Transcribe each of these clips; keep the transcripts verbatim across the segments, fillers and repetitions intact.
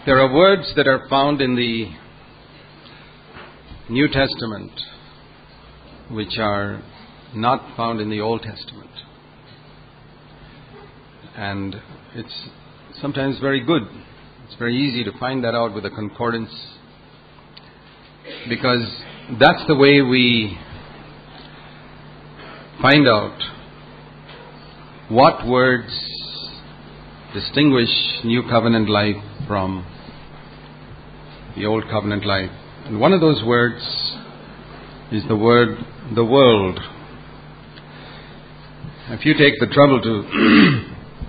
There are words that are found in the New Testament which are not found in the Old Testament. And it's sometimes very good. It's very easy to find that out with a concordance, because that's the way we find out what words distinguish New Covenant life from the Old Covenant life. And one of those words is the word, the world. If you take the trouble to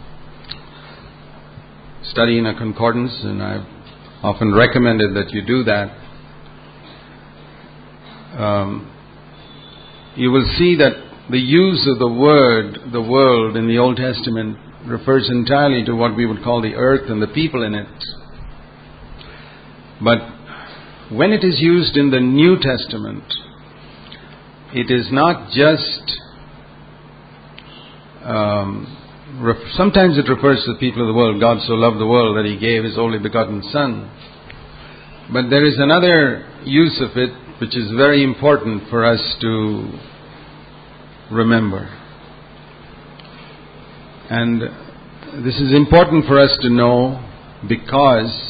study in a concordance, and I've often recommended that you do that, um, you will see that the use of the word, the world, in the Old Testament refers entirely to what we would call the earth and the people in it. But when it is used in the New Testament, it is not just, um, ref- sometimes it refers to the people of the world. God so loved the world that He gave His only begotten Son. But there is another use of it which is very important for us to remember. And this is important for us to know because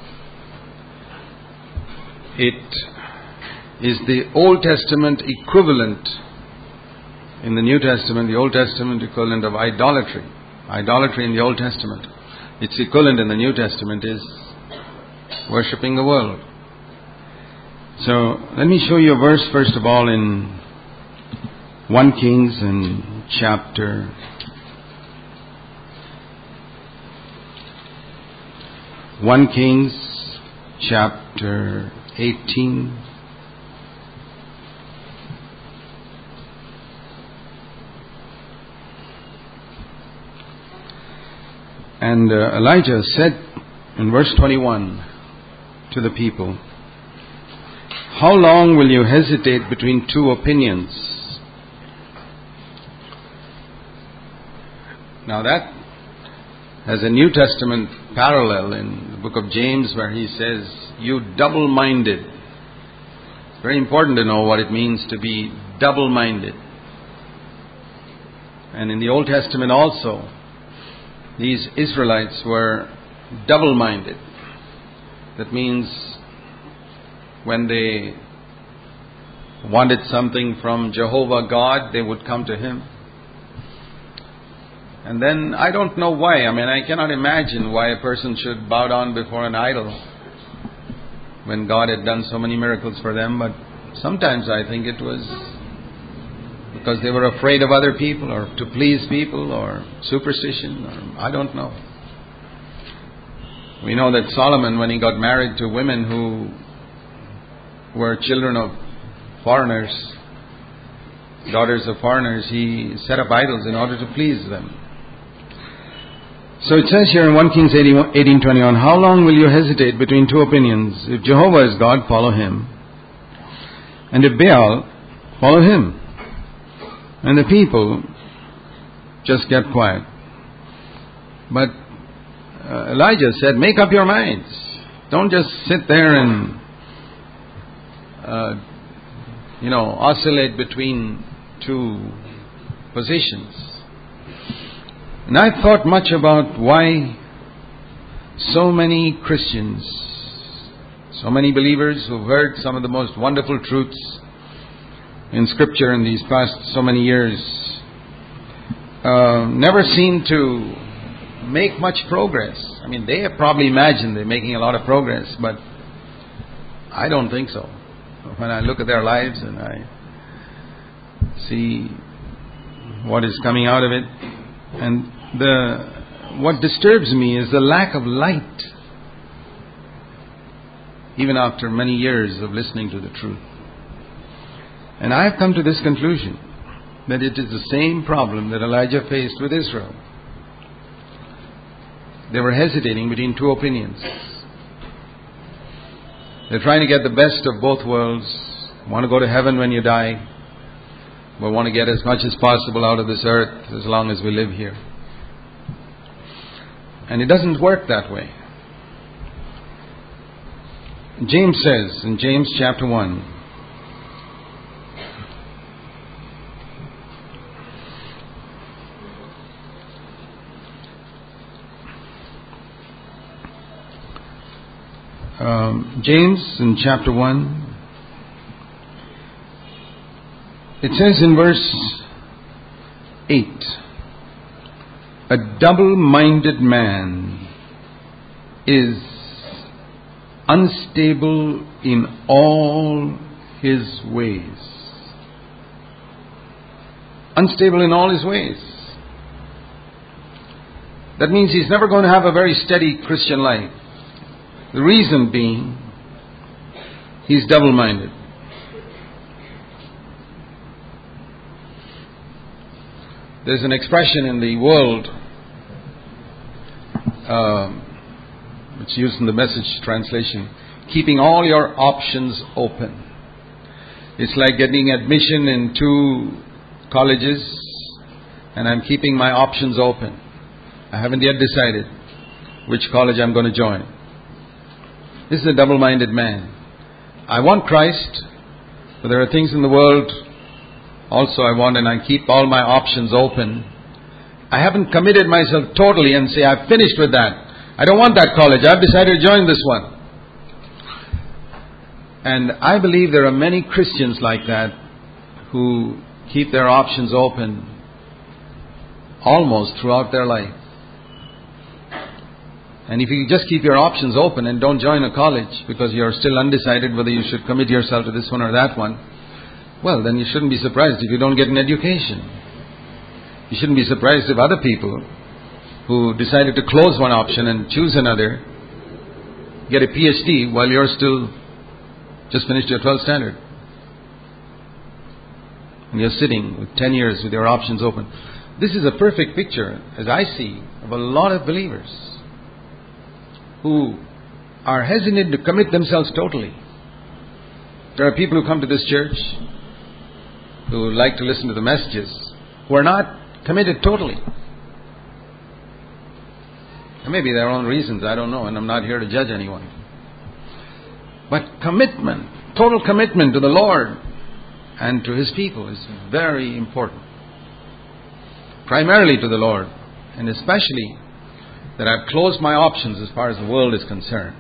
it is the Old Testament equivalent in the New Testament, the Old Testament equivalent of idolatry. Idolatry in the Old Testament. Its equivalent in the New Testament is worshipping the world. So let me show you a verse first of all in First Kings in chapter First Kings chapter eighteen. And uh, Elijah said in verse twenty-one to the people, "How long will you hesitate between two opinions?" Now that has a New Testament parallel in the book of James, where he says, "You double-minded." It's very important to know what it means to be double-minded. And in the Old Testament also, these Israelites were double-minded. That means when they wanted something from Jehovah God, they would come to Him. And then, I don't know why, I mean, I cannot imagine why a person should bow down before an idol when God had done so many miracles for them. But sometimes I think it was because they were afraid of other people, or to please people, or superstition, or I don't know. We know that Solomon, when he got married to women who were children of foreigners, daughters of foreigners, he set up idols in order to please them. So it says here in First Kings eighteen twenty-one, "How long will you hesitate between two opinions? If Jehovah is God, follow Him. And if Baal, follow him." And the people just kept quiet. But uh, Elijah said, "Make up your minds. Don't just sit there and, uh, you know, oscillate between two positions." And I've thought much about why so many Christians, so many believers who've heard some of the most wonderful truths in Scripture in these past so many years, uh, never seem to make much progress. I mean, they have probably imagined they're making a lot of progress, but I don't think so. When I look at their lives and I see what is coming out of it, and the what disturbs me is the lack of light, even after many years of listening to the truth. And I have come to this conclusion, that it is the same problem that Elijah faced with Israel. They were hesitating between two opinions. They're trying to get the best of both worlds. Want to go to heaven when you die, but want to get as much as possible out of this earth as long as we live here. And it doesn't work that way. James says in James chapter one, um, James in chapter one, it says in verse eight, a double-minded man is unstable in all his ways. Unstable in all his ways. That means he's never going to have a very steady Christian life. The reason being, he's double-minded. There's an expression in the world, um, it's used in the Message translation, keeping all your options open. It's like getting admission in two colleges and I'm keeping my options open. I haven't yet decided which college I'm going to join. This is a double-minded man. I want Christ, but there are things in the world also I want, and I keep all my options open. I haven't committed myself totally and say, I've finished with that. I don't want that college. I've decided to join this one. And I believe there are many Christians like that who keep their options open almost throughout their life. And if you just keep your options open and don't join a college because you're still undecided whether you should commit yourself to this one or that one, well, then you shouldn't be surprised if you don't get an education. You shouldn't be surprised if other people who decided to close one option and choose another get a P H D while you're still just finished your twelfth standard. And you're sitting with ten years with your options open. This is a perfect picture, as I see, of a lot of believers who are hesitant to commit themselves totally. There are people who come to this church who like to listen to the messages who are not committed totally. And maybe their own reasons, I don't know, and I'm not here to judge anyone. But commitment, total commitment to the Lord and to His people is very important. Primarily to the Lord, and especially that I've closed my options as far as the world is concerned.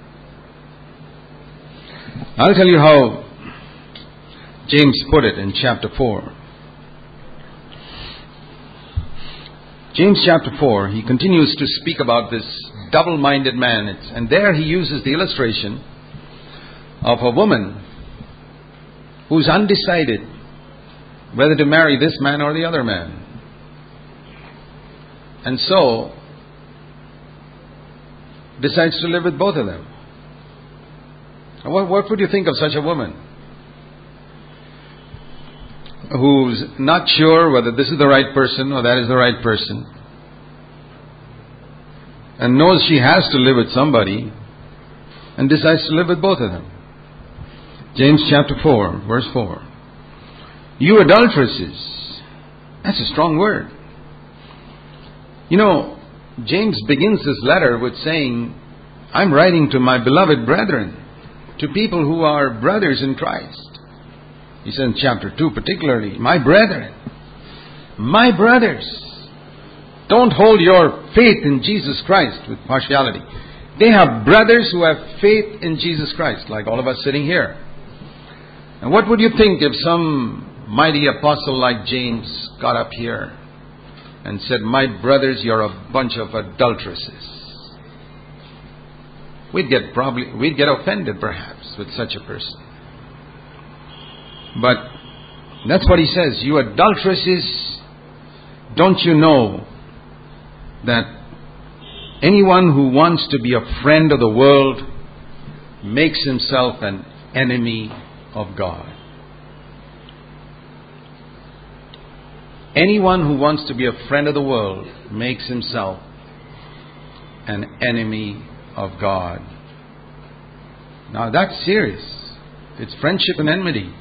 I'll tell you how James put it in chapter four. James chapter four, he continues to speak about this double-minded man. It's, and there he uses the illustration of a woman who's undecided whether to marry this man or the other man. And so decides to live with both of them. What, what would you think of such a woman who's not sure whether this is the right person or that is the right person, and knows she has to live with somebody, and decides to live with both of them? James chapter four, verse four. You adulteresses. That's a strong word. You know, James begins this letter with saying, I'm writing to my beloved brethren, to people who are brothers in Christ. He said in chapter two particularly, my brethren, my brothers, don't hold your faith in Jesus Christ with partiality. They have brothers who have faith in Jesus Christ, like all of us sitting here. And what would you think if some mighty apostle like James got up here and said, my brothers, you're a bunch of adulteresses? We'd get probably, we'd get offended perhaps with such a person. But that's what he says. You adulteresses, don't you know that anyone who wants to be a friend of the world makes himself an enemy of God? Anyone who wants to be a friend of the world makes himself an enemy of God. Now that's serious. It's friendship and enmity.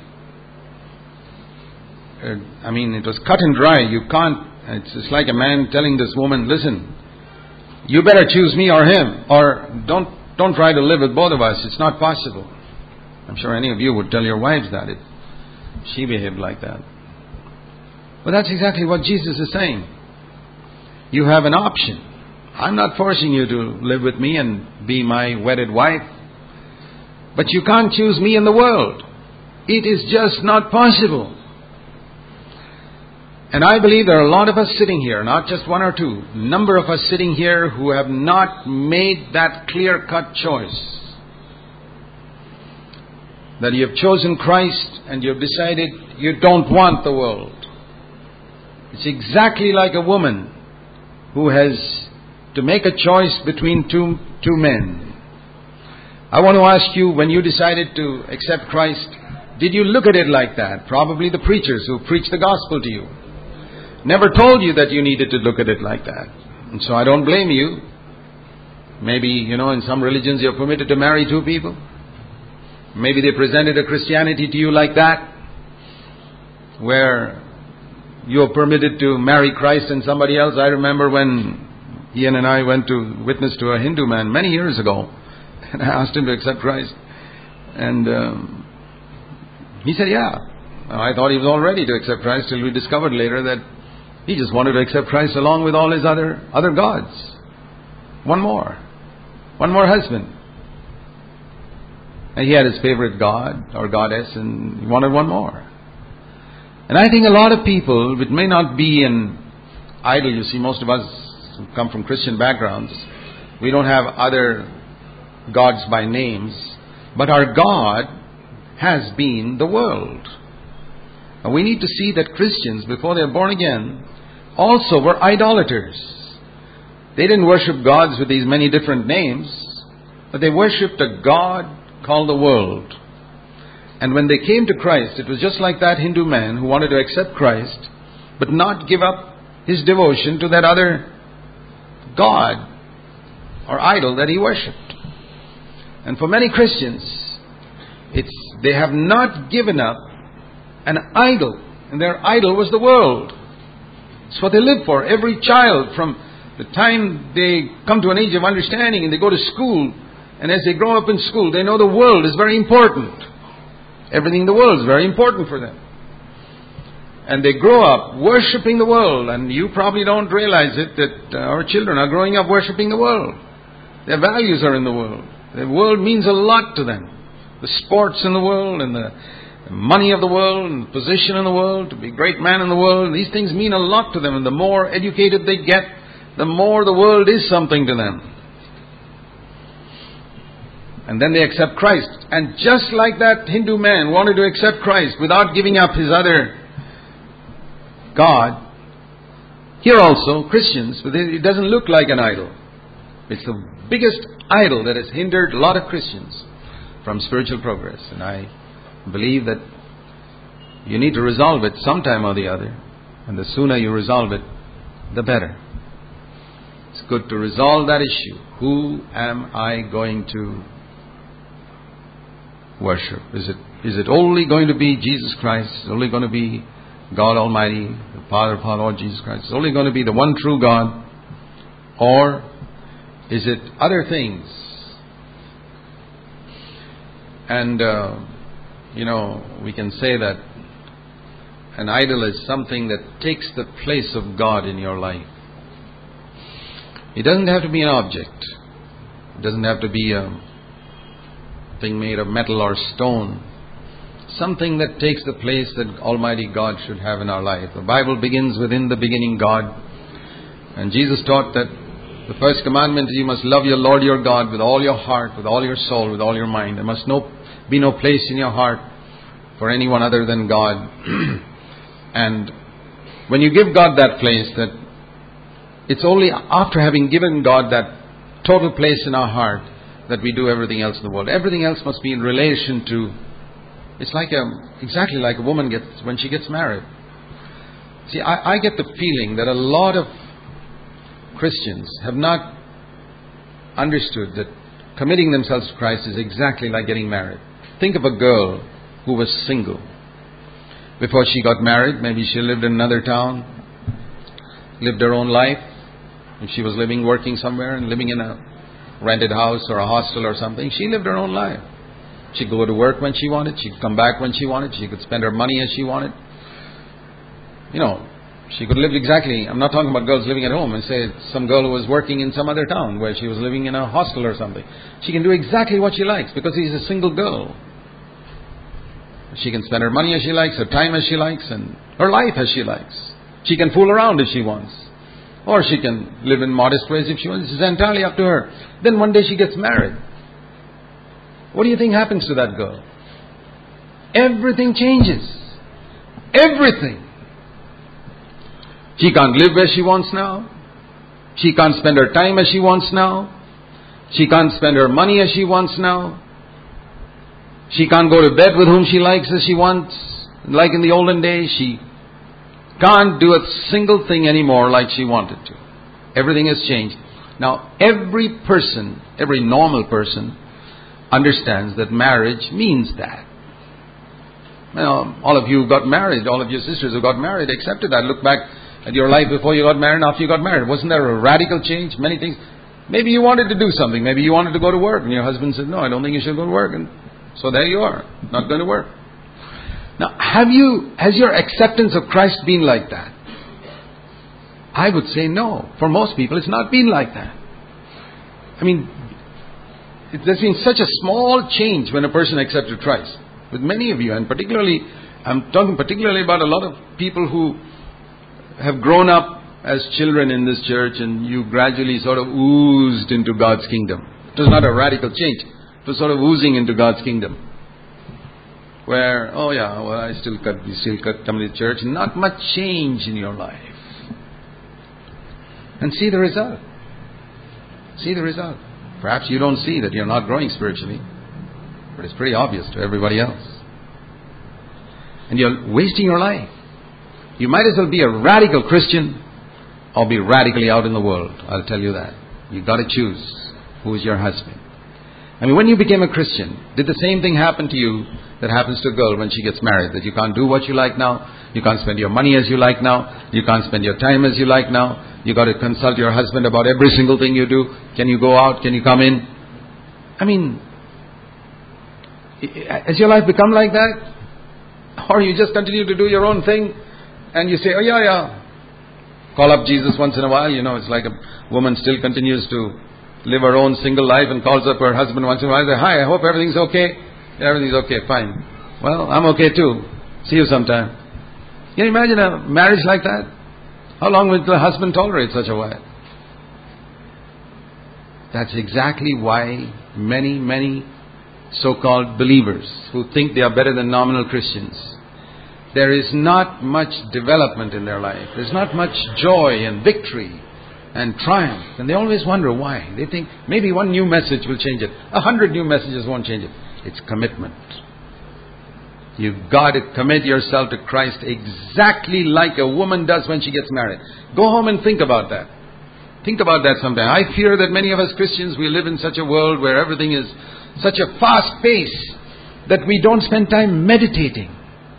Uh, I mean, it was cut and dry. You can't, it's, it's like a man telling this woman, listen, you better choose me or him, or don't don't try to live with both of us. It's not possible. I'm sure any of you would tell your wives that if she behaved like that. But that's exactly what Jesus is saying. You have an option. I'm not forcing you to live with me and be my wedded wife. But you can't choose me and the world. It is just not possible. And I believe there are a lot of us sitting here, not just one or two, a number of us sitting here who have not made that clear-cut choice. That you have chosen Christ and you have decided you don't want the world. It's exactly like a woman who has to make a choice between two, two men. I want to ask you, when you decided to accept Christ, did you look at it like that? Probably the preachers who preached the gospel to you never told you that you needed to look at it like that. And so I don't blame you. Maybe, you know, in some religions you're permitted to marry two people. Maybe they presented a Christianity to you like that, where you're permitted to marry Christ and somebody else. I remember when Ian and I went to witness to a Hindu man many years ago, and I asked him to accept Christ. And um, he said, yeah. I thought he was all ready to accept Christ, till we discovered later that he just wanted to accept Christ along with all his other other gods. One more. One more husband. And he had his favorite god or goddess, and he wanted one more. And I think a lot of people, it may not be an idol. You see, most of us who come from Christian backgrounds, we don't have other gods by names, but our God has been the world. And we need to see that Christians, before they are born again, also were idolaters. They didn't worship gods with these many different names, but they worshipped a God called the world. And when they came to Christ, it was just like that Hindu man who wanted to accept Christ, but not give up his devotion to that other God or idol that he worshipped. And for many Christians, it's they have not given up an idol, and their idol was the world. It's what they live for. Every child, from the time they come to an age of understanding and they go to school, and as they grow up in school, they know the world is very important. Everything in the world is very important for them. And they grow up worshipping the world, and you probably don't realize it, that our children are growing up worshipping the world. Their values are in the world. The world means a lot to them. The sports in the world, and the money of the world, and the position in the world, to be a great man in the world, these things mean a lot to them. And the more educated they get, the more the world is something to them. And then they accept Christ. And just like that Hindu man wanted to accept Christ without giving up his other God, here also, Christians, it doesn't look like an idol. It's the biggest idol that has hindered a lot of Christians from spiritual progress. And I believe that you need to resolve it sometime or the other. And the sooner you resolve it, the better. It's good to resolve that issue. Who am I going to worship? Is it is it only going to be Jesus Christ? Is it only going to be God Almighty, the Father of our Lord Jesus Christ? Is it only going to be the one true God? Or is it other things? And, uh, you know, we can say that an idol is something that takes the place of God in your life. It doesn't have to be an object. It doesn't have to be a thing made of metal or stone. Something that takes the place that Almighty God should have in our life. The Bible begins with, in the beginning God. And Jesus taught that the first commandment is, you must love your Lord your God with all your heart, with all your soul, with all your mind. There must no, be no place in your heart for anyone other than God. And when you give God that place, that it's only after having given God that total place in our heart that we do everything else in the world. Everything else must be in relation to, it's like a, exactly like a woman gets when she gets married. See, I, I get the feeling that a lot of Christians have not understood that committing themselves to Christ is exactly like getting married. Think of a girl who was single. Before she got married, maybe she lived in another town, lived her own life. If she was living, working somewhere and living in a rented house or a hostel or something, she lived her own life. She could go to work when she wanted. She could come back when she wanted. She could spend her money as she wanted. You know, she could live exactly. I'm not talking about girls living at home and say some girl who was working in some other town where she was living in a hostel or something. She can do exactly what she likes because she's a single girl. She can spend her money as she likes, her time as she likes, and her life as she likes. She can fool around if she wants. Or she can live in modest ways if she wants. It's entirely up to her. Then one day she gets married. What do you think happens to that girl? Everything changes. Everything. She can't live where she wants now. She can't spend her time as she wants now. She can't spend her money as she wants now. She can't go to bed with whom she likes as she wants. Like in the olden days, she can't do a single thing anymore like she wanted to. Everything has changed. Now, every person, every normal person understands that marriage means that. Now, all of you who got married, all of your sisters who got married accepted that. Look back at your life before you got married and after you got married. Wasn't there a radical change? Many things. Maybe you wanted to do something. Maybe you wanted to go to work. And your husband said, no, I don't think you should go to work. And so there you are, not going to work. Now, have you, has your acceptance of Christ been like that? I would say no. For most people, it's not been like that. I mean, it, there's been such a small change when a person accepted Christ. With many of you, and particularly, I'm talking particularly about a lot of people who have grown up as children in this church and you gradually sort of oozed into God's kingdom. It was not a radical change. It was sort of oozing into God's kingdom. Where, oh yeah, well I still cut, you still cut, come to church. Not much change in your life. And see the result. See the result. Perhaps you don't see that you're not growing spiritually. But it's pretty obvious to everybody else. And you're wasting your life. You might as well be a radical Christian or be radically out in the world. I'll tell you that. You've got to choose who is your husband. I mean, when you became a Christian, did the same thing happen to you that happens to a girl when she gets married? That you can't do what you like now. You can't spend your money as you like now. You can't spend your time as you like now. You got to consult your husband about every single thing you do. Can you go out? Can you come in? I mean, has your life become like that? Or you just continue to do your own thing and you say, oh yeah, yeah. Call up Jesus once in a while. You know, it's like a woman still continues to live her own single life and calls up her husband once in a while. Say, hi, I hope everything's okay. Yeah, everything's okay, fine. Well, I'm okay too. See you sometime. Can you imagine a marriage like that? How long will the husband tolerate such a wife? That's exactly why many, many so-called believers who think they are better than nominal Christians, there is not much development in their life. There's not much joy and victory and triumph. And they always wonder why. They think maybe one new message will change it. A hundred new messages won't change it. It's commitment. You've got to commit yourself to Christ exactly like a woman does when she gets married. Go home and think about that. Think about that sometime. I fear that many of us Christians, we live in such a world where everything is such a fast pace that we don't spend time meditating.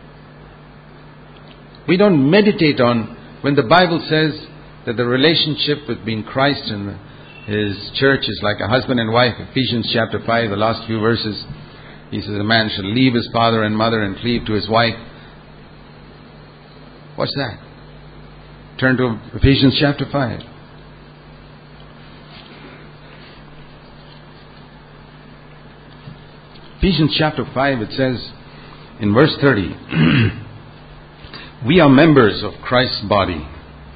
We don't meditate on when the Bible says that the relationship between Christ and His church is like a husband and wife. Ephesians chapter five, the last few verses. He says a man shall leave his father and mother and cleave to his wife. What's that? Turn to Ephesians chapter five. Ephesians chapter five, it says in verse thirty, we are members of Christ's body.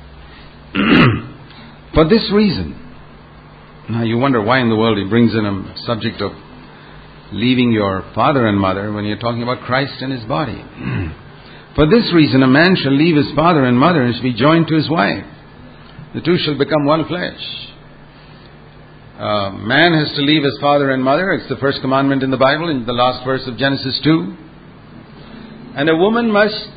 For this reason. Now you wonder why in the world he brings in a subject of leaving your father and mother when you're talking about Christ and His body. For this reason a man shall leave his father and mother and shall be joined to his wife. The two shall become one flesh. Uh, man has to leave his father and mother. It's the first commandment in the Bible, in the last verse of Genesis two. And a woman must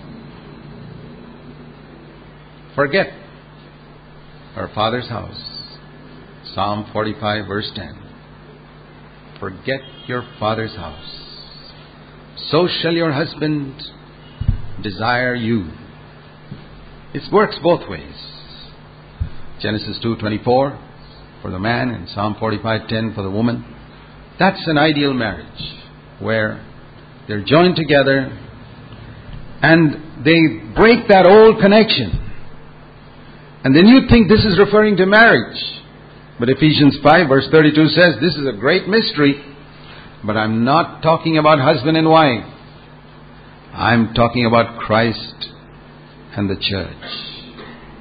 forget her father's house. Psalm forty-five verse ten. Forget your father's house. So shall your husband desire you. It works both ways. Genesis two twenty-four for the man and Psalm forty-five ten for the woman. That's an ideal marriage. where they're joined together and they break that old connection. And then you think this is referring to marriage. But Ephesians five verse thirty-two says this is a great mystery. But I'm not talking about husband and wife. I'm talking about Christ and the church.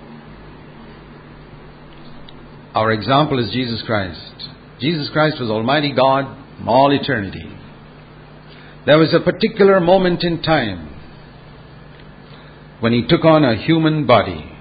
Our example is Jesus Christ. Jesus Christ was Almighty God from all eternity. There was a particular moment in time when He took on a human body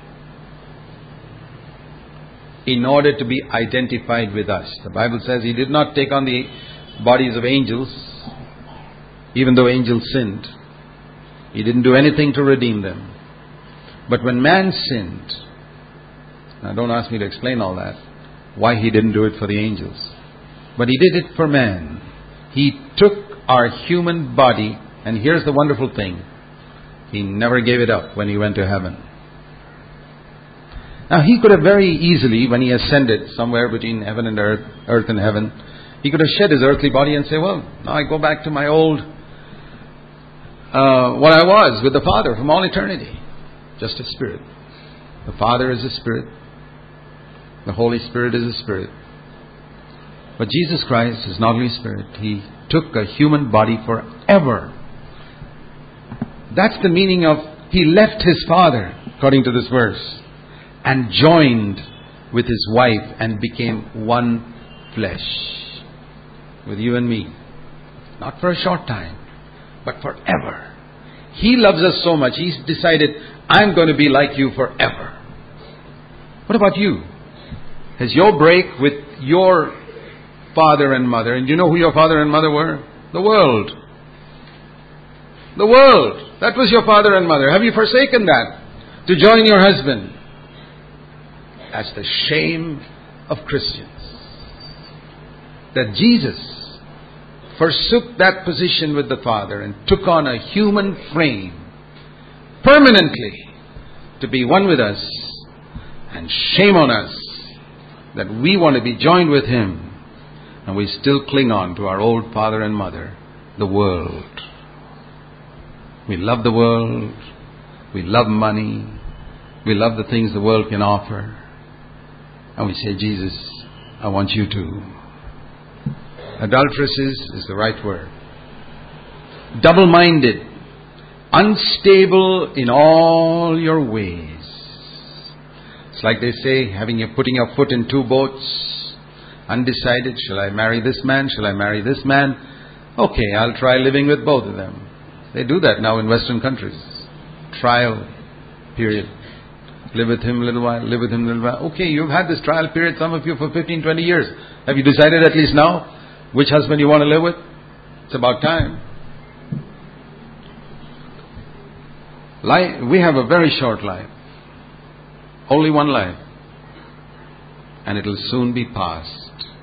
in order to be identified with us. The Bible says He did not take on the bodies of angels, even though angels sinned. He didn't do anything to redeem them. But when man sinned, now don't ask me to explain all that, why He didn't do it for the angels. But He did it for man. He took our human body, and here's the wonderful thing. He never gave it up when He went to heaven. Now He could have very easily, when He ascended somewhere between heaven and earth, earth and heaven, He could have shed His earthly body and say, well, now I go back to my old, uh, what I was with the Father from all eternity. Just a spirit. The Father is a spirit. The Holy Spirit is a spirit. But Jesus Christ is not only spirit. He took a human body forever. That's the meaning of He left His Father, according to this verse, and joined with His wife and became one flesh with you and me. Not for a short time, but forever. He loves us so much, He's decided, I'm going to be like you forever. What about you? Has your break with your father and mother, and you know who your father and mother were? The world. The world. That was your father and mother. Have you forsaken that to join your husband? That's the shame of Christians. That Jesus forsook that position with the Father and took on a human frame permanently to be one with us. And shame on us that we want to be joined with Him and we still cling on to our old father and mother, the world. We love the world. We love money. We love the things the world can offer. And we say, Jesus, I want you to. Adulteresses is the right word. Double-minded. Unstable in all your ways. It's like they say, having your, putting your foot in two boats. Undecided. Shall I marry this man? Shall I marry this man? Okay, I'll try living with both of them. They do that now in Western countries. Trial period. Live with him a little while, live with him a little while. Okay, you've had this trial period, some of you, for fifteen, twenty years. Have you decided at least now which husband you want to live with? It's about time. Life, we have a very short life. Only one life. And it'll soon be past.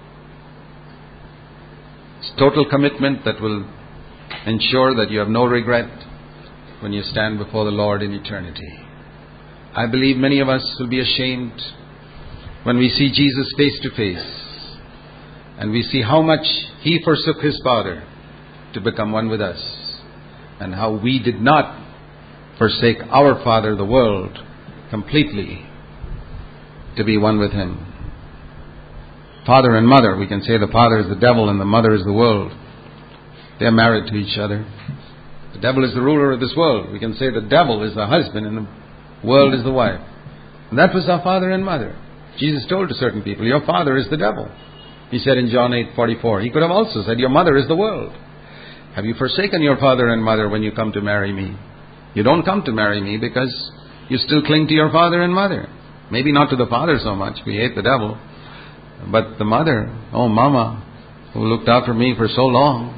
It's total commitment that will ensure that you have no regret when you stand before the Lord in eternity. I believe many of us will be ashamed when we see Jesus face to face and we see how much He forsook His Father to become one with us and how we did not forsake our Father, the world, completely to be one with Him. Father and mother, we can say the father is the devil and the mother is the world. They are married to each other. The devil is the ruler of this world. We can say the devil is the husband and the world is the wife. And that was our father and mother. Jesus told to certain people, your father is the devil. He said in John eight forty-four. He could have also said, your mother is the world. Have you forsaken your father and mother when you come to marry me? You don't come to marry me because you still cling to your father and mother. Maybe not to the father so much. We hate the devil. But the mother, oh mama, who looked after me for so long.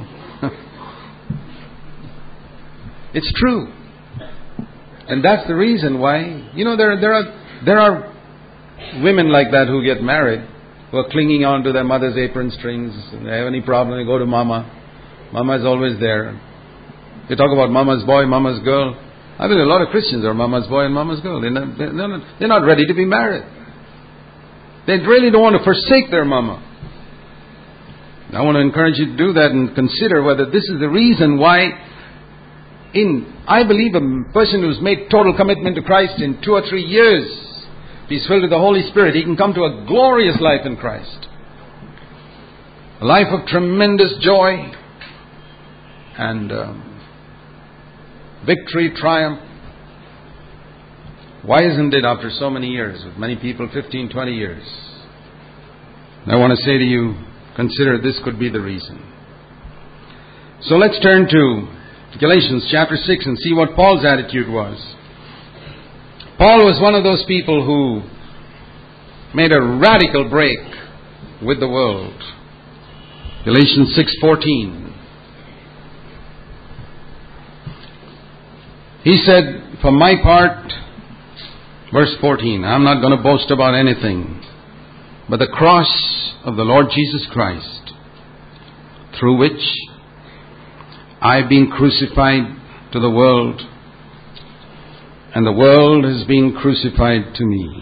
It's true. And that's the reason why, you know, there, there are there are women like that who get married, who are clinging on to their mother's apron strings. If they have any problem, they go to mama. Mama is always there. They talk about mama's boy, mama's girl. I believe a lot of Christians are mama's boy and mama's girl. They're not, they're not, they're not ready to be married. They really don't want to forsake their mama. I want to encourage you to do that and consider whether this is the reason why in, I believe a person who's made total commitment to Christ in two or three years, if he's filled with the Holy Spirit, he can come to a glorious life in Christ. A life of tremendous joy and um, victory, triumph. Why isn't it after so many years, with many people fifteen, twenty years? And I want to say to you, consider this could be the reason. So let's turn to Galatians chapter six and see what Paul's attitude was. Paul was one of those people who made a radical break with the world. Galatians six fourteen. He said, for my part, verse fourteen, I'm not going to boast about anything but the cross of the Lord Jesus Christ, through which I've been crucified to the world, and the world has been crucified to me.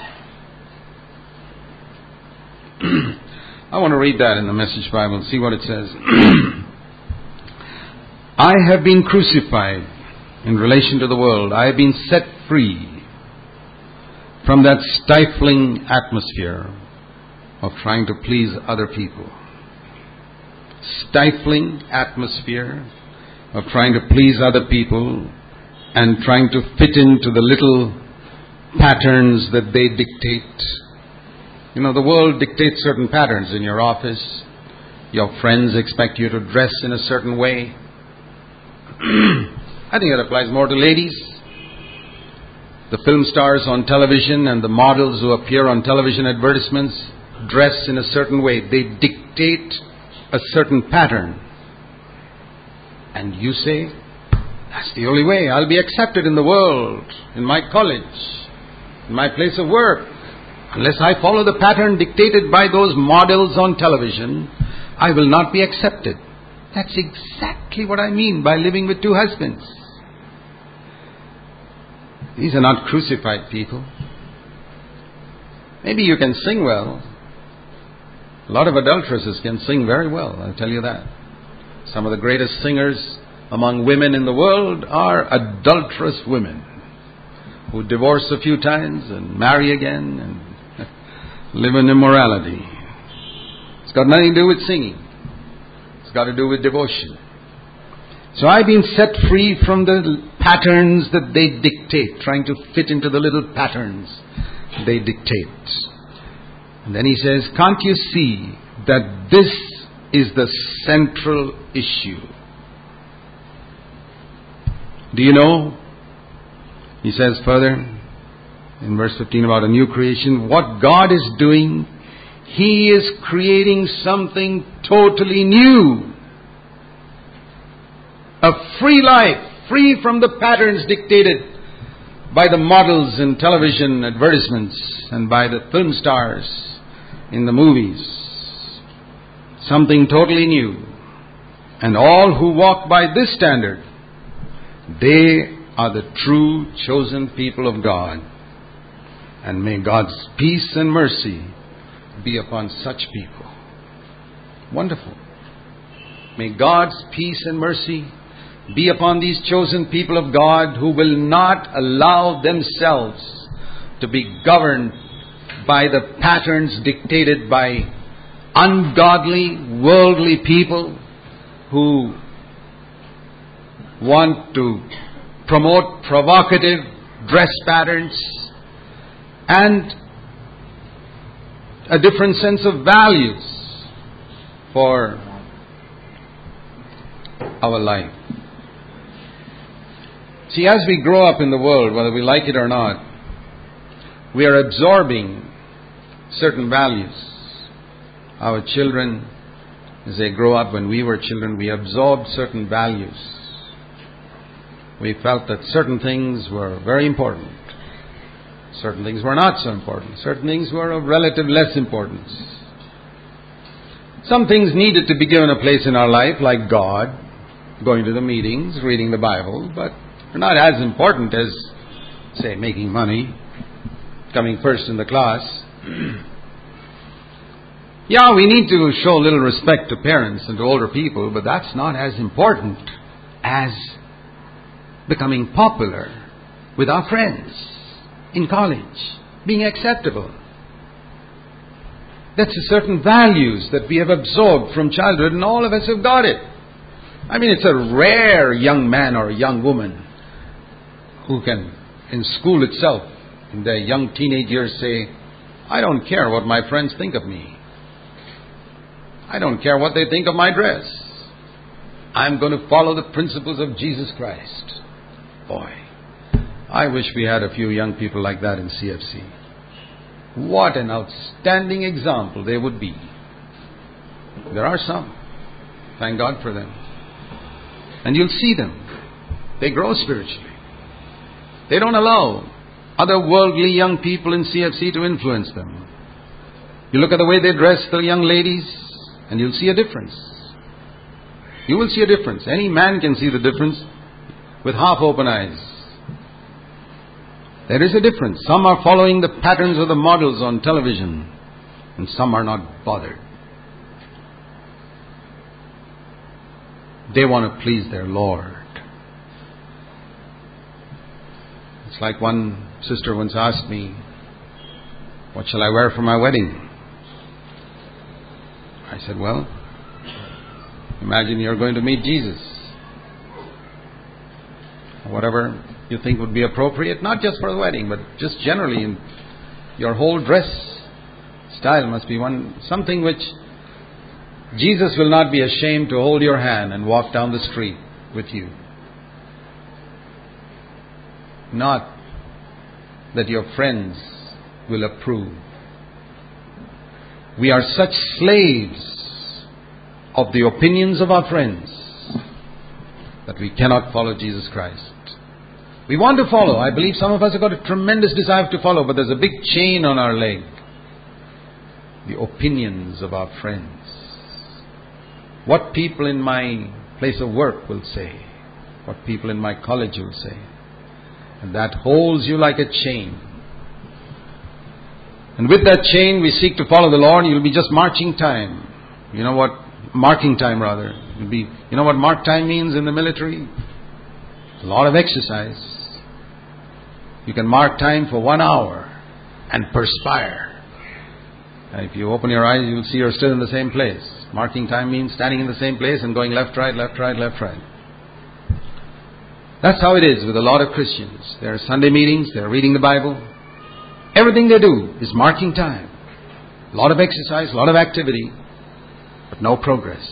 I want to read that in the Message Bible and see what it says. I have been crucified in relation to the world. I have been set free from that stifling atmosphere of trying to please other people. Stifling atmosphere of trying to please other people and trying to fit into the little patterns that they dictate. You know, the world dictates certain patterns in your office. Your friends expect you to dress in a certain way. I think that applies more to ladies. The film stars on television and the models who appear on television advertisements dress in a certain way. They dictate a certain pattern. And you say, that's the only way I'll be accepted in the world, in my college, in my place of work. Unless I follow the pattern dictated by those models on television, I will not be accepted. That's exactly what I mean by living with two husbands. These are not crucified people. Maybe you can sing well. A lot of adulteresses can sing very well, I'll tell you that. Some of the greatest singers among women in the world are adulterous women who divorce a few times and marry again and live in immorality. It's got nothing to do with singing. It's got to do with devotion. So I've been set free from the patterns that they dictate, trying to fit into the little patterns they dictate. And then he says, can't you see that this is the central issue? Do you know? He says further in verse fifteen about a new creation. What God is doing, He is creating something totally new. A free life, free from the patterns dictated by the models in television advertisements and by the film stars in the movies. Something totally new. And all who walk by this standard, they are the true chosen people of God. And may God's peace and mercy be upon such people. Wonderful. May God's peace and mercy be upon these chosen people of God who will not allow themselves to be governed by the patterns dictated by ungodly, worldly people who want to promote provocative dress patterns and a different sense of values for our life. See, as we grow up in the world, whether we like it or not, we are absorbing certain values. Our children, as they grow up, when we were children, we absorbed certain values. We felt that certain things were very important. Certain things were not so important. Certain things were of relative less importance. Some things needed to be given a place in our life, like God, going to the meetings, reading the Bible, but they're not as important as, say, making money, coming first in the class. Yeah, we need to show a little respect to parents and to older people, but that's not as important as becoming popular with our friends in college, being acceptable. That's a certain values that we have absorbed from childhood, and all of us have got it. I mean, it's a rare young man or a young woman who can, in school itself, in their young teenage years say, I don't care what my friends think of me. I don't care what they think of my dress. I'm going to follow the principles of Jesus Christ. Boy, I wish we had a few young people like that in C F C. What an outstanding example they would be. There are some. Thank God for them. And you'll see them. They grow spiritually. They don't allow other worldly young people in C F C to influence them. You look at the way they dress, the young ladies, and you'll see a difference. You will see a difference. Any man can see the difference with half open eyes. There is a difference. Some are following the patterns of the models on television, and some are not bothered. They want to please their Lord. It's like one sister once asked me, what shall I wear for my wedding? I said, well, imagine you're going to meet Jesus. Whatever you think would be appropriate, not just for the wedding, but just generally in your whole dress style must be one something which Jesus will not be ashamed to hold your hand and walk down the street with you. Not that your friends will approve. We are such slaves of the opinions of our friends that we cannot follow Jesus Christ. We want to follow. I believe some of us have got a tremendous desire to follow, but there's a big chain on our leg. The opinions of our friends. What people in my place of work will say. What people in my college will say. And that holds you like a chain. And with that chain, we seek to follow the Lord. You'll be just marching time. You know what? Marking time, rather. You'll be, you know what mark time means in the military? A lot of exercise. You can mark time for one hour and perspire. And if you open your eyes, you'll see you're still in the same place. Marking time means standing in the same place and going left, right, left, right, left, right. That's how it is with a lot of Christians. There are Sunday meetings, they're reading the Bible. Everything they do is marking time. A lot of exercise, a lot of activity, but no progress.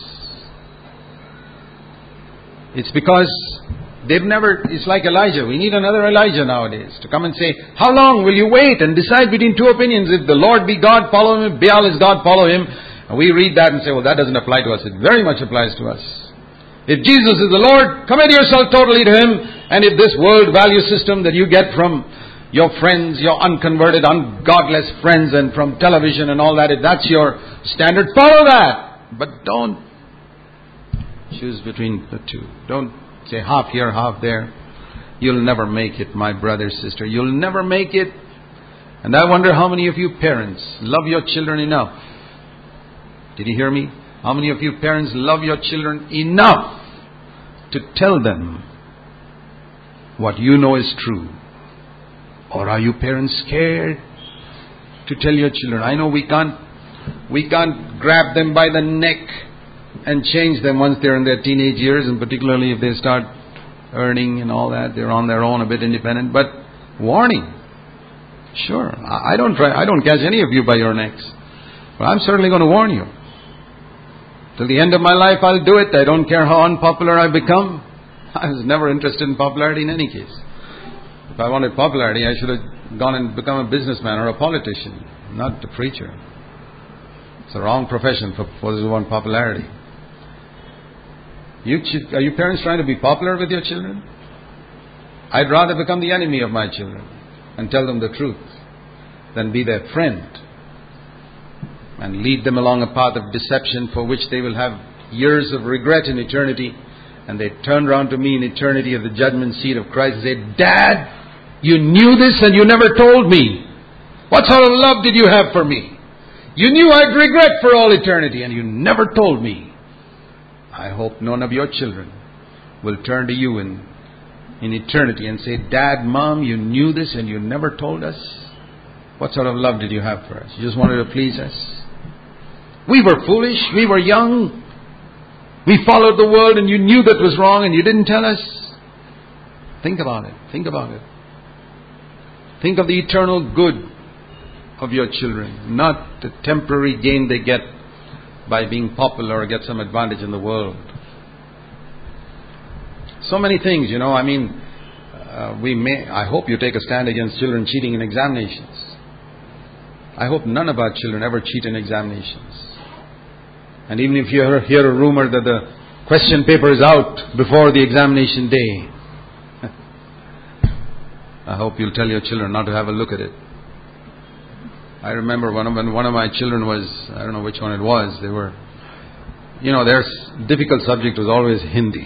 It's because they've never, it's like Elijah. We need another Elijah nowadays to come and say, how long will you wait and decide between two opinions? If the Lord be God, follow him. If Baal is God, follow him. And we read that and say, well, that doesn't apply to us. It very much applies to us. If Jesus is the Lord, commit yourself totally to him. And if this world value system that you get from your friends, your unconverted, ungodless friends, and from television and all that, if that's your standard, follow that. But don't choose between the two. Don't say half here, half there. You'll never make it, my brother, sister. You'll never make it. And I wonder how many of you parents love your children enough. Did you hear me? How many of you parents love your children enough to tell them what you know is true? Or are you parents scared to tell your children? I know we can't, we can't grab them by the neck and change them once they're in their teenage years, and particularly if they start earning and all that, they're on their own, a bit independent. But warning, sure, I don't try, I don't catch any of you by your necks, but I'm certainly going to warn you. Till the end of my life, I'll do it. I don't care how unpopular I become. I was never interested in popularity in any case. If I wanted popularity, I should have gone and become a businessman or a politician, not a preacher. It's a wrong profession for those who want popularity. You ch- are you parents trying to be popular with your children? I'd rather become the enemy of my children and tell them the truth than be their friend and lead them along a path of deception for which they will have years of regret in eternity. And they turn around to me in eternity at the judgment seat of Christ and say, Dad, you knew this and you never told me. What sort of love did you have for me? You knew I'd regret for all eternity and you never told me. I hope none of your children will turn to you in, in eternity and say, Dad, Mom, you knew this and you never told us. What sort of love did you have for us? You just wanted to please us? We were foolish. We were young. We followed the world and you knew that was wrong and you didn't tell us. Think about it. Think about it. Think of the eternal good of your children, not the temporary gain they get by being popular or get some advantage in the world. So many things, you know, I mean, uh, we may, I hope you take a stand against children cheating in examinations. I hope none of our children ever cheat in examinations. And even if you hear a rumor that the question paper is out before the examination day, I hope you'll tell your children not to have a look at it. I remember when, when one of my children was, I don't know which one it was, they were, you know, their difficult subject was always Hindi.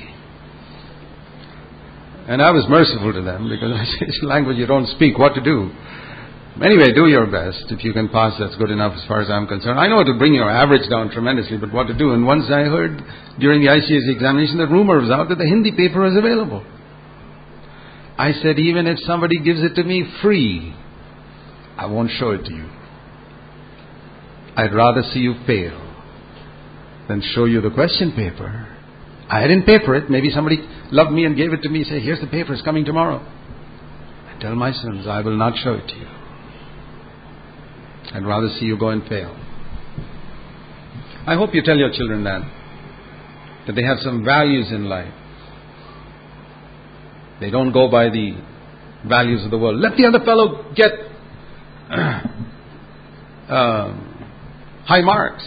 And I was merciful to them because it's a language you don't speak, what to do. Anyway, do your best. If you can pass, that's good enough as far as I'm concerned. I know it will bring your average down tremendously, but what to do? And once I heard during the I C S E examination that rumor was out that the Hindi paper was available. I said, even if somebody gives it to me free, I won't show it to you. I'd rather see you fail than show you the question paper. I didn't pay for it. Maybe somebody loved me and gave it to me. Say, here's the paper. It's coming tomorrow. I tell my sons, I will not show it to you. I'd rather see you go and fail. I hope you tell your children that. That they have some values in life. They don't go by the values of the world. Let the other fellow get uh, high marks.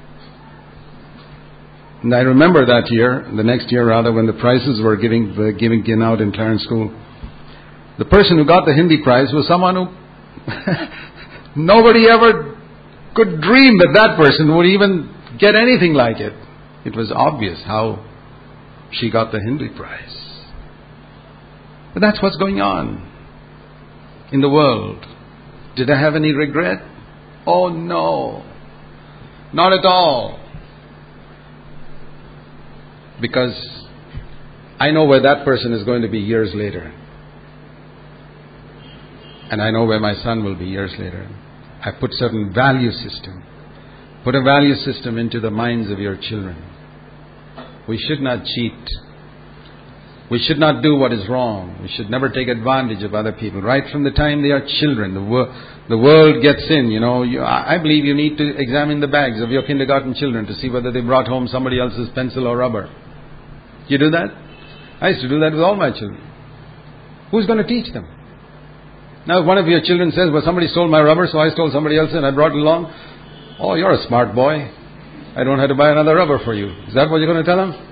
And I remember that year, the next year rather, when the prizes were giving uh, giving given out in Clarence School. The person who got the Hindi prize was someone who nobody ever could dream that that person would even get anything like it. It was obvious how she got the Hindi prize. But that's what's going on in the world. Did I have any regret? Oh no, not at all. Because I know where that person is going to be years later. And I know where my son will be years later. I put certain value system. Put a value system into the minds of your children. We should not cheat. We should not do what is wrong. We should never take advantage of other people. Right from the time they are children, the, wor- the world gets in. You know, you, I believe you need to examine the bags of your kindergarten children to see whether they brought home somebody else's pencil or rubber. You do that? I used to do that with all my children. Who's going to teach them? Now, if one of your children says, well, somebody stole my rubber, so I stole somebody else's and I brought it along. Oh, you're a smart boy. I don't have to buy another rubber for you. Is that what you're going to tell them?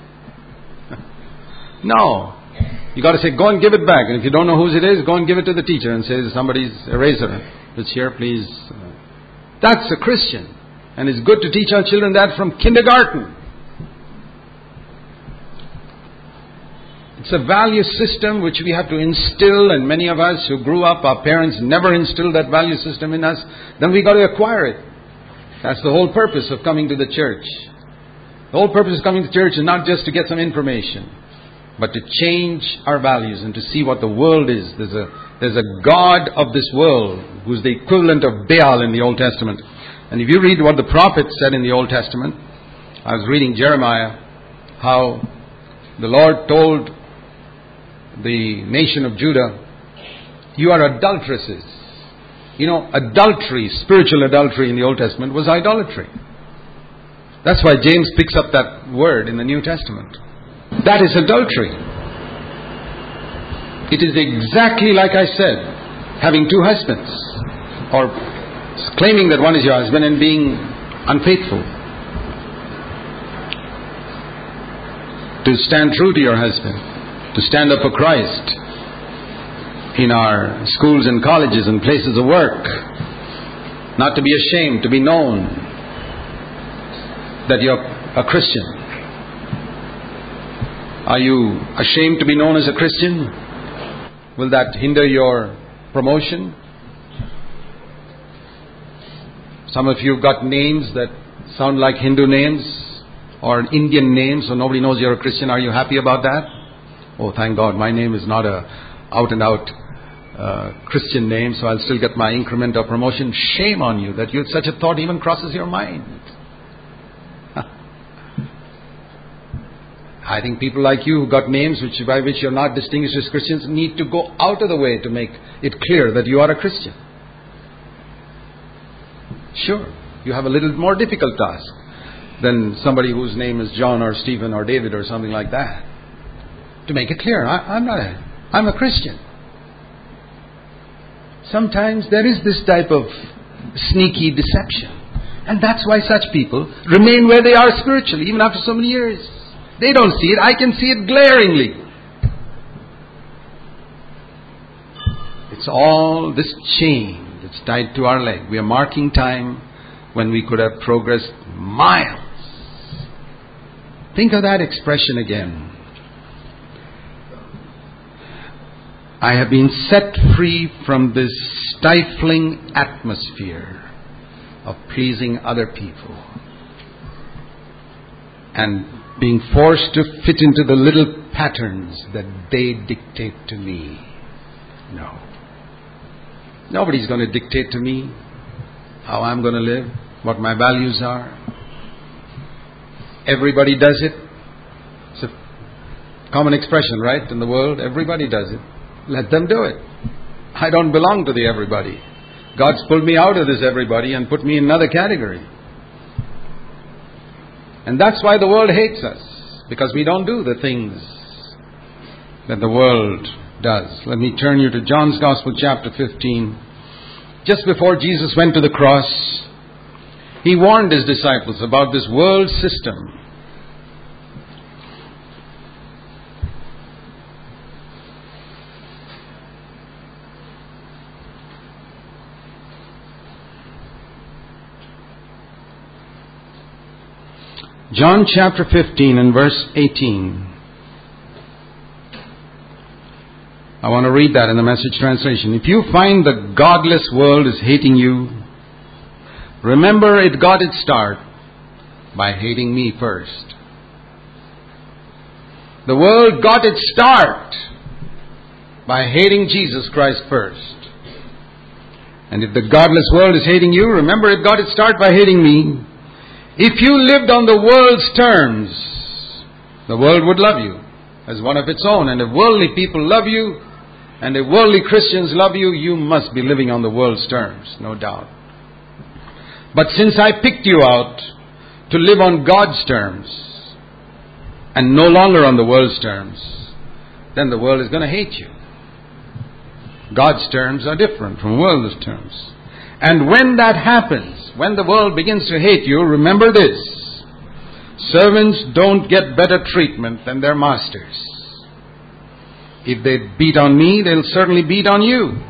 No. You got to say, go and give it back. And if you don't know whose it is, go and give it to the teacher and say, somebody's eraser. It's here, please. That's a Christian. And it's good to teach our children that from kindergarten. It's a value system which we have to instill, and many of us who grew up, our parents never instilled that value system in us. Then we got to acquire it. That's the whole purpose of coming to the church. The whole purpose of coming to church is not just to get some information, but to change our values and to see what the world is. There's a, there's a God of this world who's the equivalent of Baal in the Old Testament. And if you read what the prophets said in the Old Testament, I was reading Jeremiah, how the Lord told the nation of Judah, you are adulteresses. You know, adultery, spiritual adultery in the Old Testament was idolatry. That's why James picks up that word in the New Testament. That is adultery. It is exactly like I said, having two husbands, or claiming that one is your husband and being unfaithful. To stand true to your husband, to stand up for Christ in our schools and colleges and places of work, not to be ashamed, to be known that you're a Christian. Are you ashamed to be known as a Christian? Will that hinder your promotion? Some of you have got names that sound like Hindu names or Indian names, so nobody knows you're a Christian. Are you happy about that? Oh, thank God, my name is not a out-and-out uh, Christian name, so I'll still get my increment or promotion. Shame on you that you, such a thought even crosses your mind. I think people like you who got names which by which you're not distinguished as Christians need to go out of the way to make it clear that you are a Christian. Sure, you have a little more difficult task than somebody whose name is John or Stephen or David or something like that. To make it clear, I, I'm not a, I'm a Christian. Sometimes there is this type of sneaky deception. And that's why such people remain where they are spiritually, even after so many years. They don't see it. I can see it glaringly. It's all this chain that's tied to our leg. We are marking time when we could have progressed miles. Think of that expression again. I have been set free from this stifling atmosphere of pleasing other people and being forced to fit into the little patterns that they dictate to me. No. Nobody's going to dictate to me how I'm going to live, what my values are. Everybody does it. It's a common expression, right, in the world. Everybody does it. Let them do it. I don't belong to the everybody. God's pulled me out of this everybody and put me in another category. And that's why the world hates us, because we don't do the things that the world does. Let me turn you to John's Gospel, chapter fifteen. Just before Jesus went to the cross, He warned His disciples about this world system. John chapter fifteen and verse eighteen. I want to read that in the Message translation. If you find the godless world is hating you, remember it got its start by hating me first. The world got its start by hating Jesus Christ first. And if the godless world is hating you, remember it got its start by hating me. If you lived on the world's terms, the world would love you as one of its own. And if worldly people love you, and if worldly Christians love you, you must be living on the world's terms, no doubt. But since I picked you out to live on God's terms, and no longer on the world's terms, then the world is going to hate you. God's terms are different from world's terms. And when that happens, when the world begins to hate you, remember this: servants don't get better treatment than their masters. If they beat on me, they'll certainly beat on you.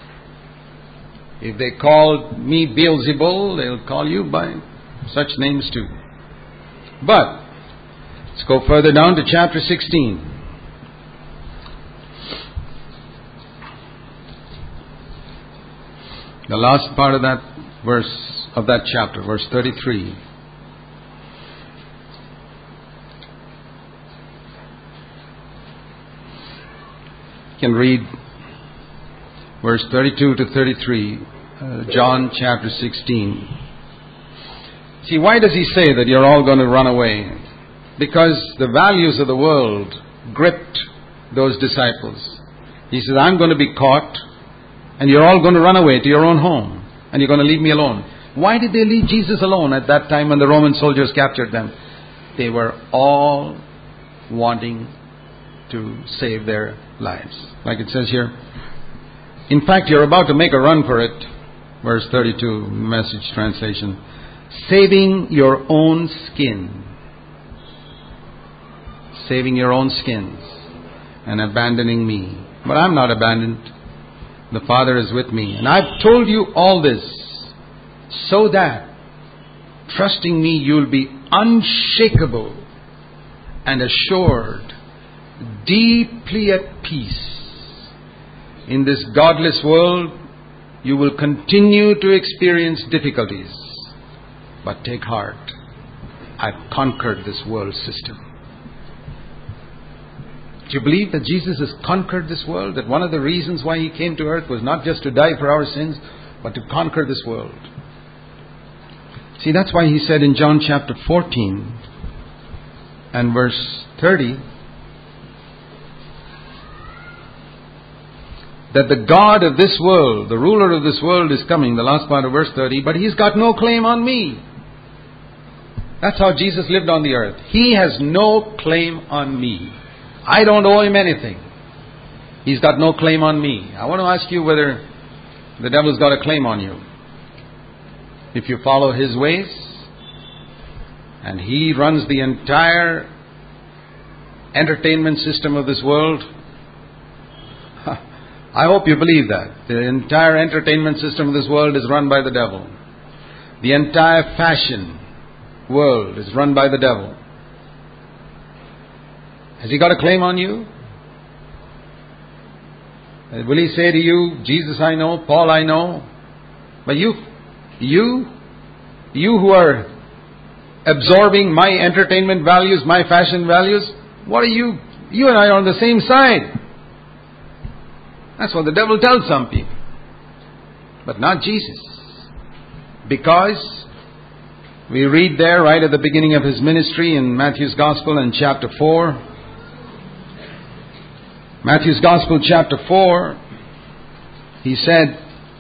If they call me Beelzebul, they'll call you by such names too. But let's go further down to chapter sixteen. The last part of that verse, of that chapter, verse thirty-three. You can read verse thirty-two to thirty-three, uh, John chapter sixteen. See, why does he say that you're all going to run away? Because the values of the world gripped those disciples. He says, I'm going to be caught, and you're all going to run away to your own home. And you're going to leave me alone. Why did they leave Jesus alone at that time when the Roman soldiers captured them? They were all wanting to save their lives. Like it says here. In fact, you're about to make a run for it. Verse thirty-two, Message translation. Saving your own skin. Saving your own skins. And abandoning me. But I'm not abandoned. The Father is with me. And I've told you all this so that, trusting me, you'll be unshakable and assured, deeply at peace. In this godless world, you will continue to experience difficulties. But take heart. I've conquered this world system. Do you believe that Jesus has conquered this world? That one of the reasons why He came to earth was not just to die for our sins, but to conquer this world. See, that's why He said in John chapter fourteen and verse thirty, that the God of this world, the ruler of this world is coming, the last part of verse thirty, but He's got no claim on me. That's how Jesus lived on the earth. He has no claim on me. I don't owe Him anything. He's got no claim on me. I want to ask you whether the devil's got a claim on you. If you follow his ways, and he runs the entire entertainment system of this world, I hope you believe that. The entire entertainment system of this world is run by the devil. The entire fashion world is run by the devil. Has he got a claim on you? Will he say to you, Jesus I know, Paul I know, but you, you, you who are absorbing my entertainment values, my fashion values, what are you? You and I are on the same side. That's what the devil tells some people. But not Jesus. Because we read there right at the beginning of His ministry in Matthew's Gospel in chapter four. Matthew's Gospel chapter four, He said,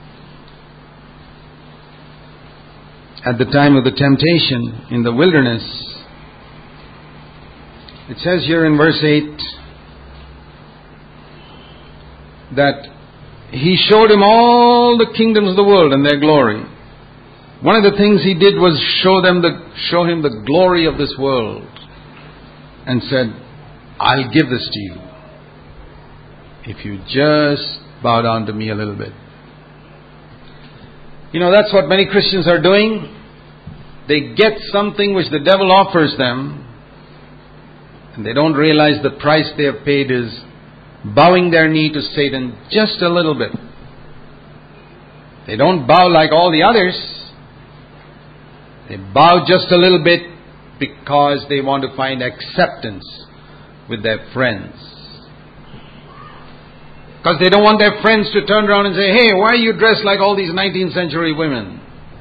at the time of the temptation in the wilderness, it says here in verse eight, that He showed him all the kingdoms of the world and their glory. One of the things He did was show them the, show him the glory of this world, and said, I'll give this to you if you just bow down to me a little bit. You know, that's what many Christians are doing. They get something which the devil offers them, and they don't realize the price they have paid is bowing their knee to Satan just a little bit. They don't bow like all the others. They bow just a little bit because they want to find acceptance with their friends. Because they don't want their friends to turn around and say, hey, why are you dressed like all these nineteenth century women?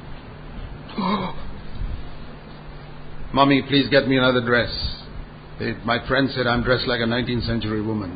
Mommy, please get me another dress. They, my friend said I'm dressed like a nineteenth century woman.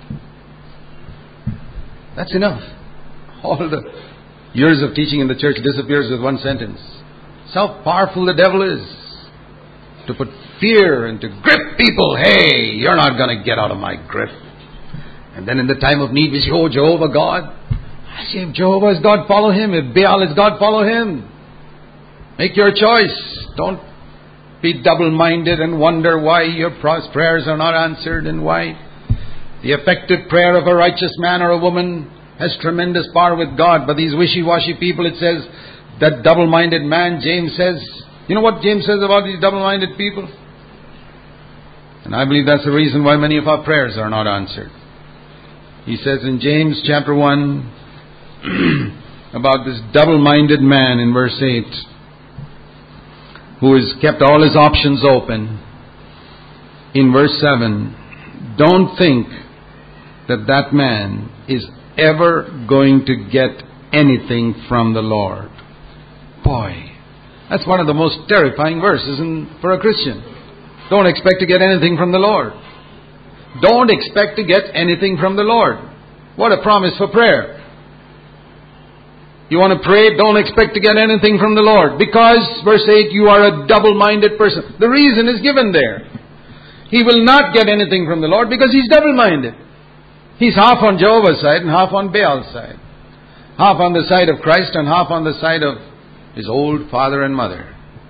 That's enough. All the years of teaching in the church disappears with one sentence. That's how powerful the devil is. To put fear and to grip people. Hey, you're not going to get out of my grip. And then in the time of need we say, oh, Jehovah God. I say, if Jehovah is God, follow Him. If Baal is God, follow Him. Make your choice. Don't be double-minded and wonder why your prayers are not answered and why. The effective prayer of a righteous man or a woman has tremendous power with God. But these wishy-washy people, it says, that double-minded man, James says, you know what James says about these double-minded people? And I believe that's the reason why many of our prayers are not answered. He says in James chapter one about this double-minded man in verse eight, who has kept all his options open. In verse seven, don't think that that man is ever going to get anything from the Lord. Boy, that's one of the most terrifying verses in, for a Christian. Don't expect to get anything from the Lord. Don't expect to get anything from the Lord. What a promise for prayer. You want to pray, don't expect to get anything from the Lord. Because, verse eight, you are a double-minded person. The reason is given there. He will not get anything from the Lord because he's double-minded. He's half on Jehovah's side and half on Baal's side. Half on the side of Christ and half on the side of his old father and mother.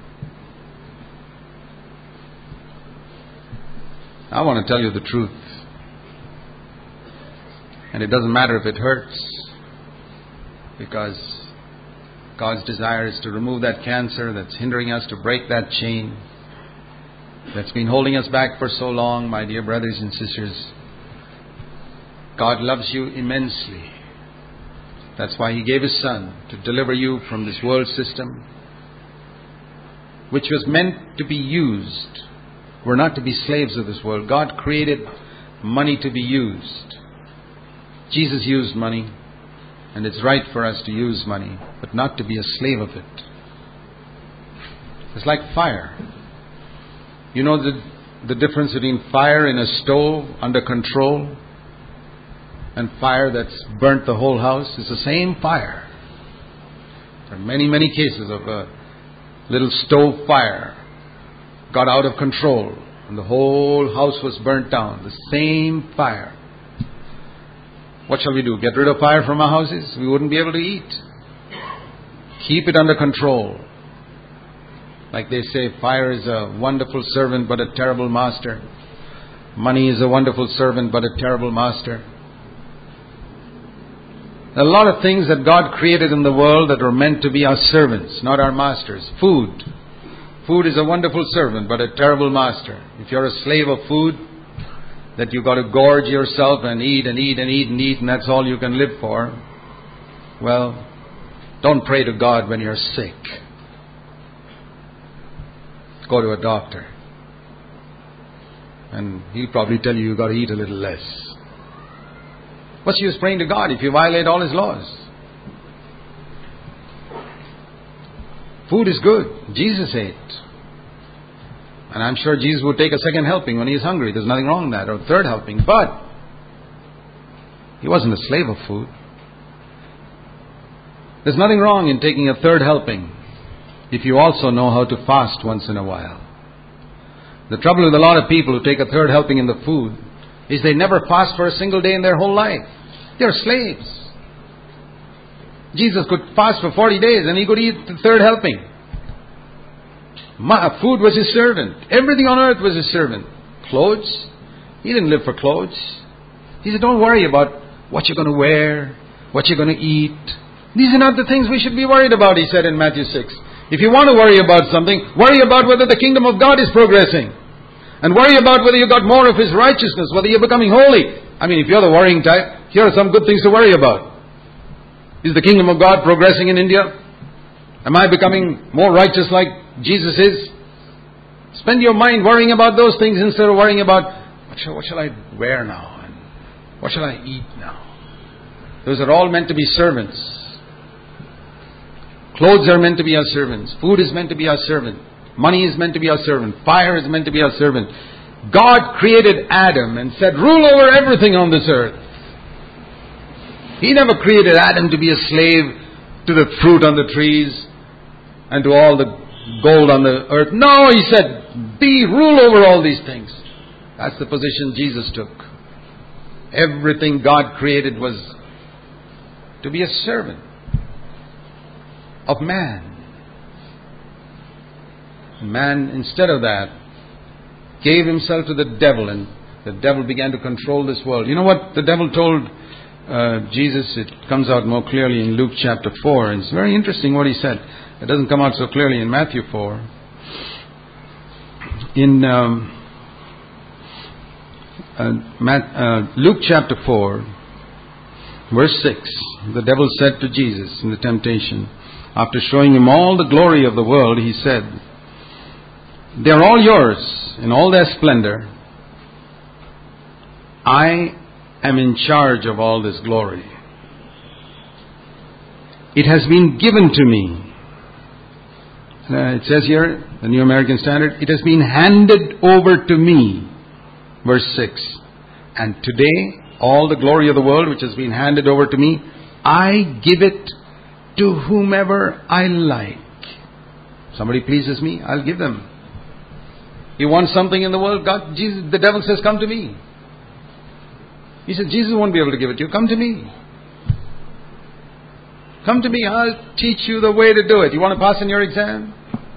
I want to tell you the truth. And it doesn't matter if it hurts. Because God's desire is to remove that cancer that's hindering us, to break that chain that's been holding us back for so long, my dear brothers and sisters. God loves you immensely. That's why He gave His Son to deliver you from this world system. which was meant to be used. We're not to be slaves of this world. God created money to be used. Jesus used money, and it's right for us to use money, but not to be a slave of it. It's like fire. You know the, the difference between fire in a stove under control and fire that's burnt the whole house? It's the same fire. There are many, many cases of a little stove fire got out of control and the whole house was burnt down. The same fire. What shall we do? Get rid of fire from our houses? We wouldn't be able to eat. Keep it under control. Like they say, fire is a wonderful servant but a terrible master. Money is a wonderful servant but a terrible master. There are a lot of things that God created in the world that are meant to be our servants, not our masters. Food. Food is a wonderful servant but a terrible master. If you're a slave of food, that you've got to gorge yourself and eat and eat and eat and eat and that's all you can live for, well, don't pray to God when you're sick. Go to a doctor. And he'll probably tell you you've got to eat a little less. What's use praying to God if you violate all His laws? Food is good. Jesus ate. And I'm sure Jesus would take a second helping when He is hungry. There's nothing wrong with that. Or a third helping. But He wasn't a slave of food. There's nothing wrong in taking a third helping if you also know how to fast once in a while. The trouble with a lot of people who take a third helping in the food is they never fast for a single day in their whole life. They're slaves. Jesus could fast for forty days and He could eat the third helping. Ma, food was His servant. Everything on earth was His servant. Clothes. He didn't live for clothes. He said, don't worry about what you're going to wear, what you're going to eat. These are not the things we should be worried about, He said in Matthew six. If you want to worry about something, worry about whether the kingdom of God is progressing. And worry about whether you got more of His righteousness, whether you're becoming holy. I mean, if you're the worrying type, here are some good things to worry about. Is the kingdom of God progressing in India? Am I becoming more righteous like Jesus is? Spend your mind worrying about those things instead of worrying about, what shall, what shall I wear now? And what shall I eat now? Those are all meant to be servants. Clothes are meant to be our servants. Food is meant to be our servant. Money is meant to be our servant. Fire is meant to be our servant. God created Adam and said, rule over everything on this earth. He never created Adam to be a slave to the fruit on the trees and to all the gold on the earth. No, He said, be, rule over all these things. That's the position Jesus took. Everything God created was to be a servant of man. Man, instead of that, gave himself to the devil, and the devil began to control this world. You know what the devil told uh, Jesus? It comes out more clearly in Luke chapter four. And it's very interesting what He said. It doesn't come out so clearly in Matthew four. In um, uh, Matt, uh, Luke chapter four, verse six, the devil said to Jesus in the temptation, after showing Him all the glory of the world, He said, they are all yours in all their splendor. I am in charge of all this glory. It has been given to me. Uh, it says here, the New American Standard, it has been handed over to me. Verse six. And today, all the glory of the world which has been handed over to me, I give it to whomever I like. Somebody pleases me, I'll give them. You want something in the world? God, Jesus, the devil says, come to me. He said, Jesus won't be able to give it to you. Come to me. Come to me. I'll teach you the way to do it. You want to pass in your exam?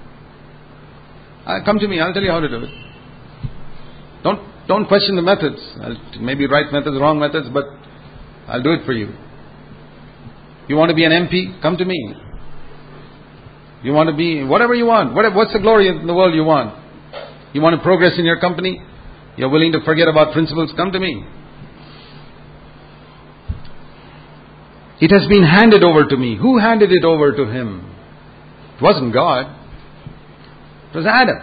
Uh, come to me. I'll tell you how to do it. Don't don't question the methods. I'll, maybe right methods, wrong methods, but I'll do it for you. You want to be an M P? Come to me. You want to be whatever you want. What, what's the glory in the world you want? You want to progress in your company? You're willing to forget about principles? Come to me. It has been handed over to me. Who handed it over to Him? It wasn't God. It was Adam.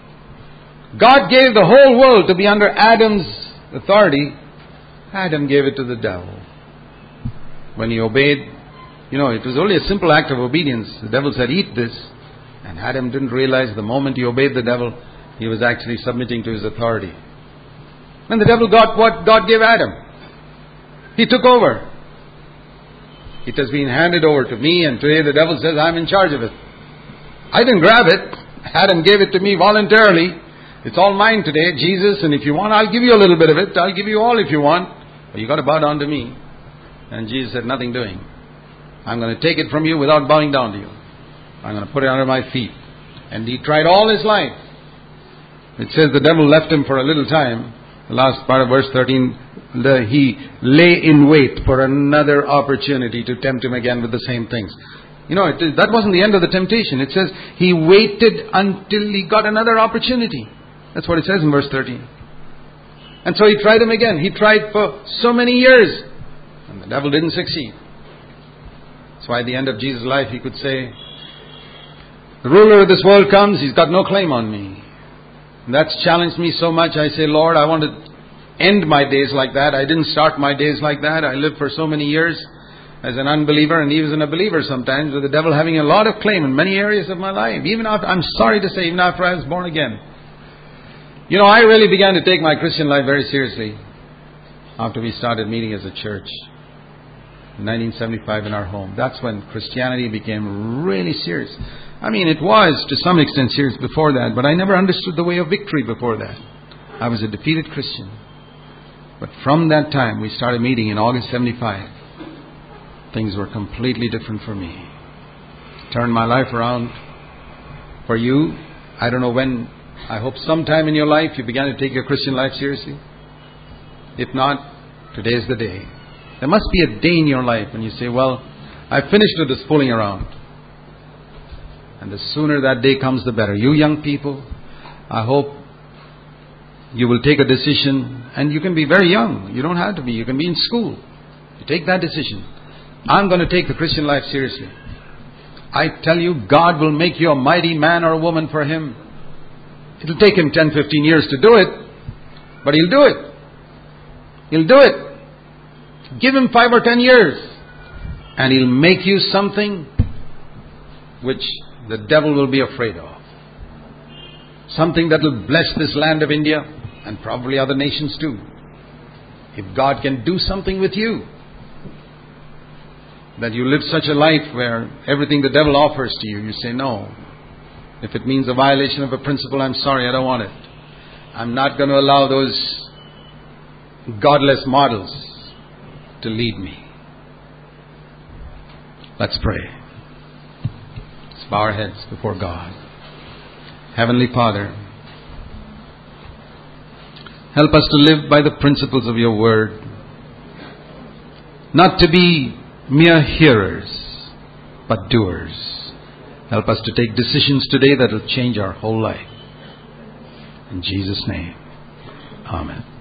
God gave the whole world to be under Adam's authority. Adam gave it to the devil. When he obeyed, you know, it was only a simple act of obedience. The devil said, eat this. And Adam didn't realize the moment he obeyed the devil, he was actually submitting to his authority. And the devil got what God gave Adam. He took over. It has been handed over to me, and today the devil says, I'm in charge of it. I didn't grab it. Adam gave it to me voluntarily. It's all mine today, Jesus, and if you want, I'll give you a little bit of it. I'll give you all if you want. But you got to bow down to me. And Jesus said, nothing doing. I'm going to take it from you without bowing down to you. I'm going to put it under my feet. And he tried all his life. It says the devil left him for a little time. The last part of verse thirteen, the, he lay in wait for another opportunity to tempt him again with the same things. You know, it, that wasn't the end of the temptation. It says he waited until he got another opportunity. That's what it says in verse thirteen. And so he tried him again. He tried for so many years. And the devil didn't succeed. That's why at the end of Jesus' life he could say, the ruler of this world comes, he's got no claim on me. And that's challenged me so much. I say, Lord, I want to end my days like that. I didn't start my days like that. I lived for so many years as an unbeliever and even a believer sometimes, with the devil having a lot of claim in many areas of my life. Even after, I'm sorry to say, even after I was born again. You know, I really began to take my Christian life very seriously after we started meeting as a church in nineteen seventy-five in our home. That's when Christianity became really serious. I mean, it was to some extent serious before that, but I never understood the way of victory before that. I was a defeated Christian. But from that time, we started meeting in August seventy-five. Things were completely different for me. Turned my life around. For you, I don't know when, I hope sometime in your life you began to take your Christian life seriously. If not, today is the day. There must be a day in your life when you say, well, I finished with this fooling around. And the sooner that day comes, the better. You young people, I hope you will take a decision. And you can be very young. You don't have to be. You can be in school. You take that decision. I'm going to take the Christian life seriously. I tell you, God will make you a mighty man or a woman for Him. It'll take Him ten, fifteen years to do it. But He'll do it. He'll do it. Give Him five or ten years. And He'll make you something which the devil will be afraid of. Something that will bless this land of India and probably other nations too. If God can do something with you, that you live such a life where everything the devil offers to you, you say no. If it means a violation of a principle, I'm sorry, I don't want it. I'm not going to allow those godless models to lead me. Let's pray. Let's bow our heads before God. Heavenly Father, help us to live by the principles of your word. Not to be mere hearers, but doers. Help us to take decisions today that will change our whole life. In Jesus' name, amen.